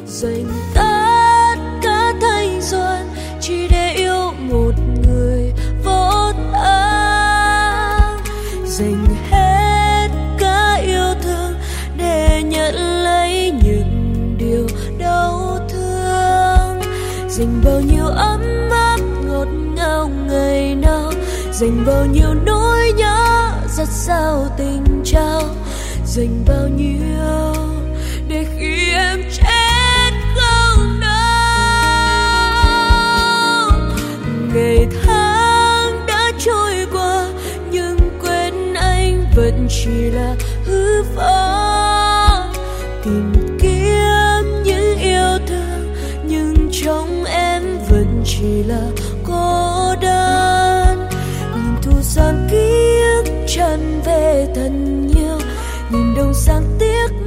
dành tất cả thanh xuân chỉ để yêu một người vô tâm, dành hết cả yêu thương để nhận lấy những điều đau thương, dành bao nhiêu ấm áp ngọt ngào ngày nào, dành bao nhiêu nỗi nhớ rất sao tình trao, dành bao nhiêu để khi em chết không đau. Ngày tháng đã trôi qua nhưng quên anh vẫn chỉ là hư vô, tìm kiếm những yêu thương nhưng trong em vẫn chỉ là cô đơn. Nhìn thu sang ký ức tràn về thật nhiều, nhìn đông sang tiếc